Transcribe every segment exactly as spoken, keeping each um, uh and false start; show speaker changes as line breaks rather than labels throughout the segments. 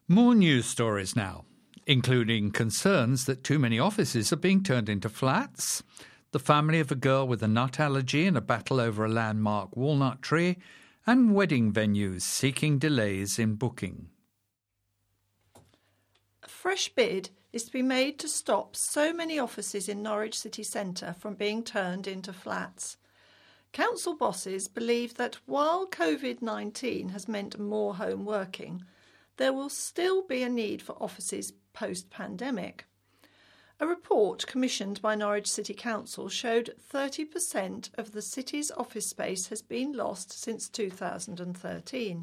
More news stories now, including concerns that too many offices are being turned into flats, the family of a girl with a nut allergy and a battle over a landmark walnut tree, and wedding venues seeking delays in booking.
A fresh bid is to be made to stop so many offices in Norwich city centre from being turned into flats. Council bosses believe that while COVID nineteen has meant more home working, there will still be a need for offices post-pandemic. A report commissioned by Norwich City Council showed thirty percent of the city's office space has been lost since two thousand thirteen.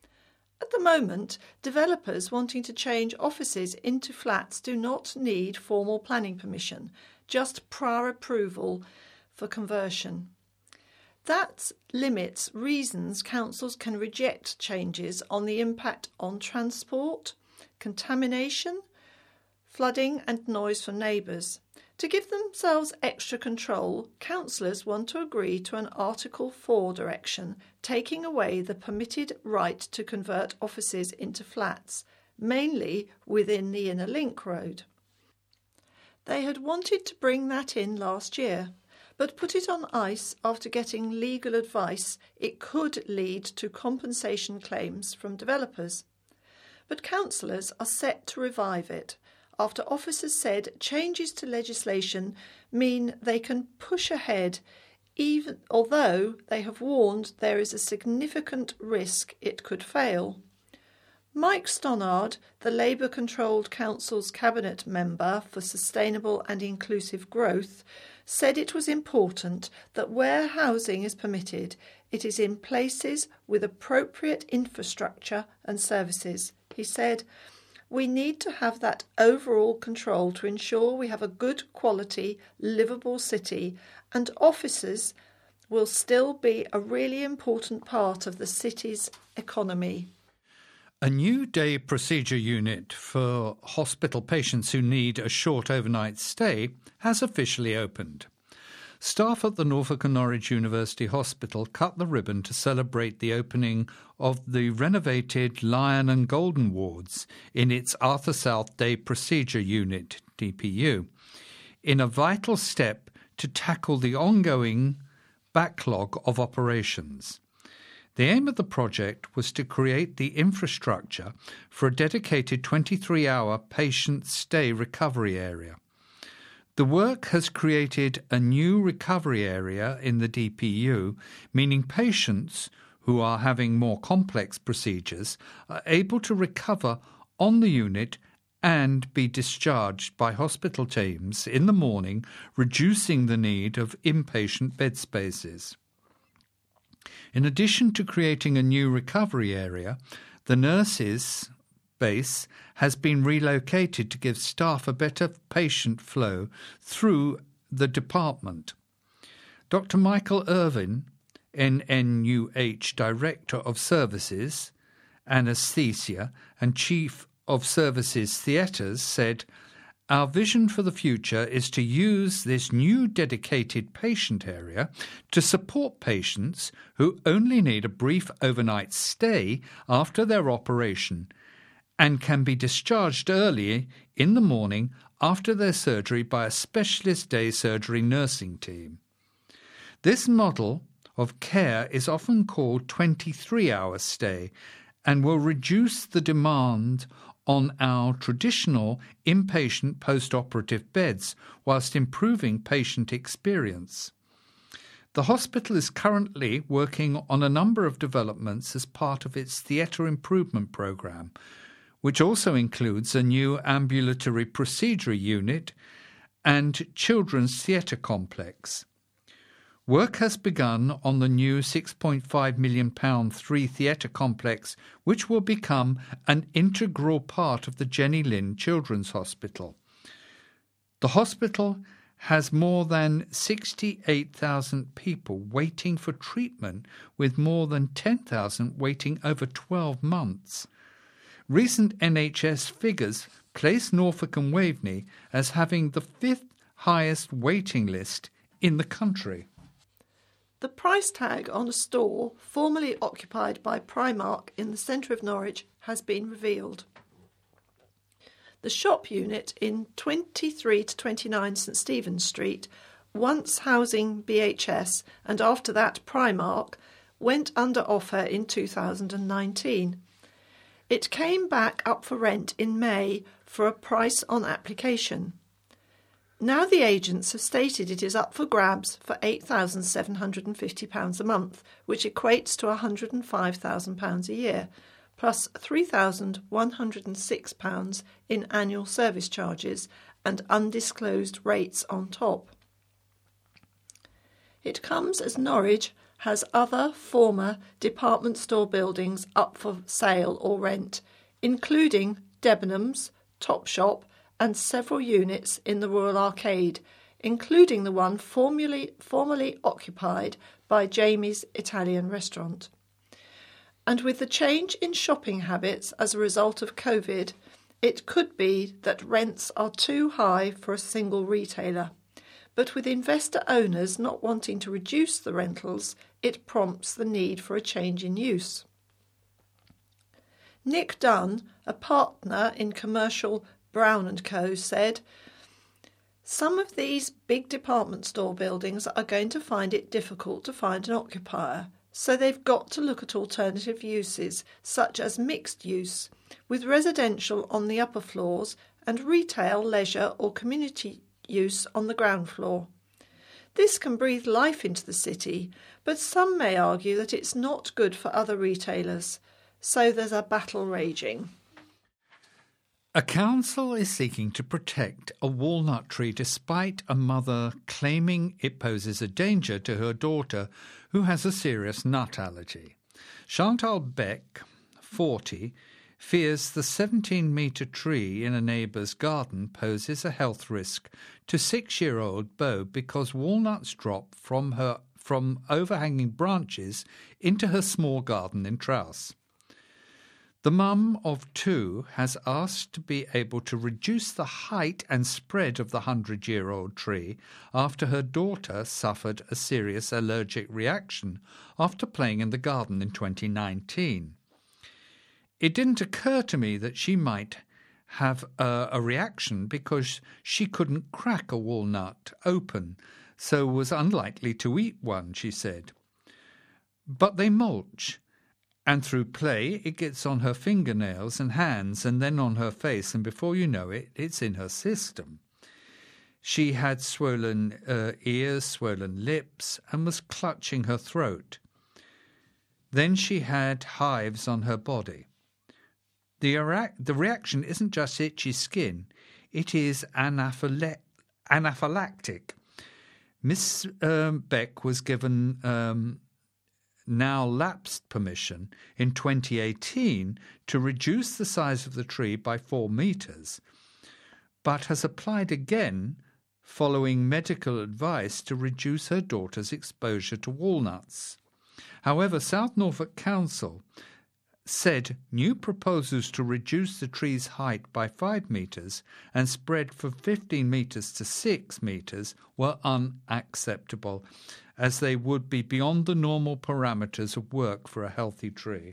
At the moment, developers wanting to change offices into flats do not need formal planning permission, just prior approval for conversion. That limits reasons councils can reject changes on the impact on transport, contamination, flooding and noise from neighbours. To give themselves extra control, councillors want to agree to an Article four direction, taking away the permitted right to convert offices into flats, mainly within the Inner Link Road. They had wanted to bring that in last year, but put it on ice after getting legal advice it could lead to compensation claims from developers. But councillors are set to revive it, after officers said changes to legislation mean they can push ahead, even although they have warned there is a significant risk it could fail. Mike Stonnard, the Labour-controlled council's cabinet member for sustainable and inclusive growth, said it was important that where housing is permitted, it is in places with appropriate infrastructure and services. He said, "We need to have that overall control to ensure we have a good quality, livable city, and offices will still be a really important part of the city's economy."
A new day procedure unit for hospital patients who need a short overnight stay has officially opened. Staff at the Norfolk and Norwich University Hospital cut the ribbon to celebrate the opening of the renovated Lion and Golden wards in its Arthur South Day Procedure Unit, D P U, in a vital step to tackle the ongoing backlog of operations. The aim of the project was to create the infrastructure for a dedicated twenty-three hour patient stay recovery area. The work has created a new recovery area in the D P U, meaning patients who are having more complex procedures are able to recover on the unit and be discharged by hospital teams in the morning, reducing the need of inpatient bed spaces. In addition to creating a new recovery area, the nurses' base has been relocated to give staff a better patient flow through the department. Doctor Michael Irvin, N N U H Director of Services, Anaesthesia and Chief of Services Theatres, said, "Our vision for the future is to use this new dedicated patient area to support patients who only need a brief overnight stay after their operation and can be discharged early in the morning after their surgery by a specialist day surgery nursing team." This model of care is often called twenty-three hour stay and will reduce the demand on our traditional inpatient post-operative beds whilst improving patient experience. The hospital is currently working on a number of developments as part of its theatre improvement programme, which also includes a new ambulatory procedure unit and children's theatre complex. Work has begun on the new six point five million pounds three theatre complex, which will become an integral part of the Jenny Lind Children's Hospital. The hospital has more than sixty-eight thousand people waiting for treatment, with more than ten thousand waiting over twelve months. Recent N H S figures place Norfolk and Waveney as having the fifth highest waiting list in the country.
The price tag on a store formerly occupied by Primark in the centre of Norwich has been revealed. The shop unit in twenty-three to twenty-nine St Stephen's Street, once housing B H S and after that Primark, went under offer in two thousand nineteen. It came back up for rent in May for a price on application. Now the agents have stated it is up for grabs for eight thousand seven hundred fifty pounds a month, which equates to one hundred five thousand pounds a year, plus three thousand one hundred six pounds in annual service charges and undisclosed rates on top. It comes as Norwich has other former department store buildings up for sale or rent, including Debenhams, Topshop and several units in the Royal Arcade, including the one formerly, formerly occupied by Jamie's Italian restaurant. And with the change in shopping habits as a result of COVID, it could be that rents are too high for a single retailer. But with investor owners not wanting to reduce the rentals, it prompts the need for a change in use. Nick Dunn, a partner in commercial Brown and Co, said, "Some of these big department store buildings are going to find it difficult to find an occupier, so they've got to look at alternative uses, such as mixed use, with residential on the upper floors and retail, leisure or community use on the ground floor. This can breathe life into the city, but some may argue that it's not good for other retailers, so there's a battle raging."
A council is seeking to protect a walnut tree despite a mother claiming it poses a danger to her daughter who has a serious nut allergy. Chantal Beck, forty, fears the seventeen-metre tree in a neighbour's garden poses a health risk to six-year-old Beau because walnuts drop from her from overhanging branches into her small garden in Trowse. The mum of two has asked to be able to reduce the height and spread of the hundred-year-old tree after her daughter suffered a serious allergic reaction after playing in the garden in twenty nineteen. It didn't occur to me that she might have a, a reaction because she couldn't crack a walnut open, so was unlikely to eat one, she said. But they mulch, and through play it gets on her fingernails and hands and then on her face, and before you know it, it's in her system. She had swollen uh, ears, swollen lips, and was clutching her throat. Then she had hives on her body. The, ira- the reaction isn't just itchy skin, it is anaphyle- anaphylactic. Miss um, Beck was given um, now lapsed permission in twenty eighteen to reduce the size of the tree by four metres, but has applied again following medical advice to reduce her daughter's exposure to walnuts. However, South Norfolk Council said new proposals to reduce the tree's height by five metres and spread from fifteen metres to six metres were unacceptable, as they would be beyond the normal parameters of work for a healthy tree.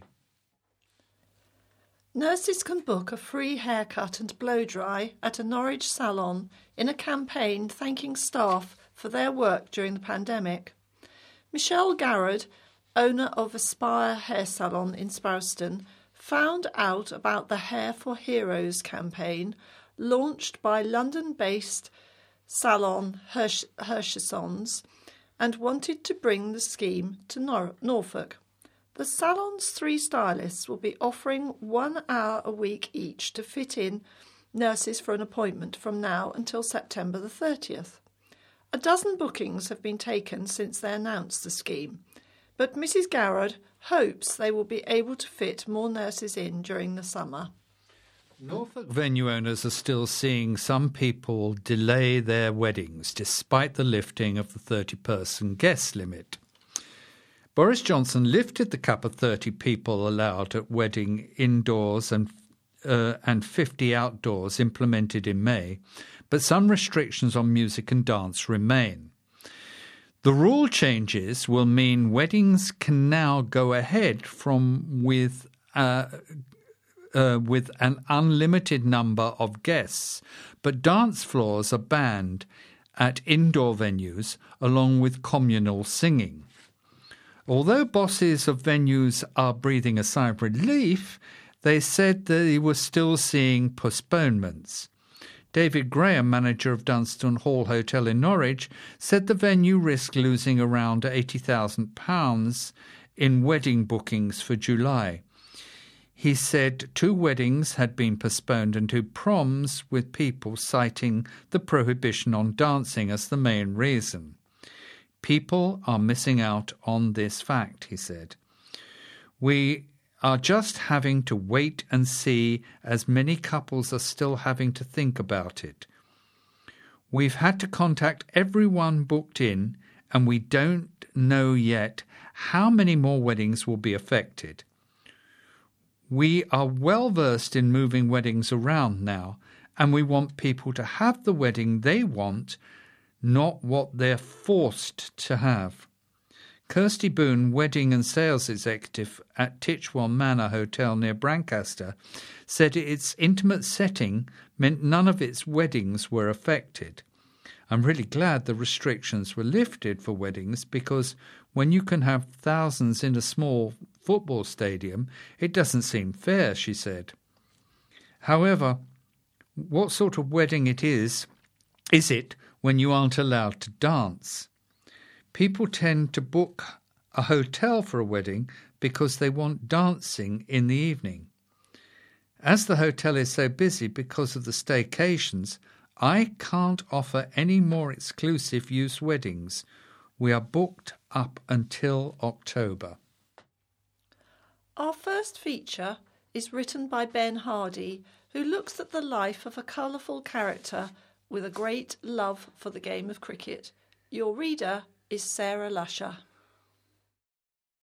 Nurses can book a free haircut and blow-dry at a Norwich salon in a campaign thanking staff for their work during the pandemic. Michelle Garrod, owner of Aspire Hair Salon in Sparrowston, found out about the Hair for Heroes campaign launched by London-based salon Hersh- Hershesons and wanted to bring the scheme to Nor- Norfolk. The salon's three stylists will be offering one hour a week each to fit in nurses for an appointment from now until September the thirtieth. A dozen bookings have been taken since they announced the scheme, but Missus Garrod hopes they will be able to fit more nurses in during the summer.
Norfolk venue owners are still seeing some people delay their weddings despite the lifting of the thirty-person guest limit. Boris Johnson lifted the cap of thirty people allowed at wedding indoors and uh, and fifty outdoors implemented in May, but some restrictions on music and dance remain. The rule changes will mean weddings can now go ahead from with uh, uh, with an unlimited number of guests, but dance floors are banned at indoor venues along with communal singing. Although bosses of venues are breathing a sigh of relief, they said they were still seeing postponements. David Graham, manager of Dunstan Hall Hotel in Norwich, said the venue risked losing around eighty thousand pounds in wedding bookings for July. He said two weddings had been postponed and two proms, with people citing the prohibition on dancing as the main reason. People are missing out on this fact, he said. We are just having to wait and see, as many couples are still having to think about it. We've had to contact everyone booked in, and we don't know yet how many more weddings will be affected. We are well versed in moving weddings around now, and we want people to have the wedding they want, not what they're forced to have. Kirsty Boone, wedding and sales executive at Titchwell Manor Hotel near Brancaster, said its intimate setting meant none of its weddings were affected. I'm really glad the restrictions were lifted for weddings, because when you can have thousands in a small football stadium, it doesn't seem fair, she said. However, what sort of wedding it is, is it when you aren't allowed to dance? People tend to book a hotel for a wedding because they want dancing in the evening. As the hotel is so busy because of the staycations, I can't offer any more exclusive use weddings. We are booked up until October.
Our first feature is written by Ben Hardy, who looks at the life of a colourful character with a great love for the game of cricket. Your reader is Sarah Lusher.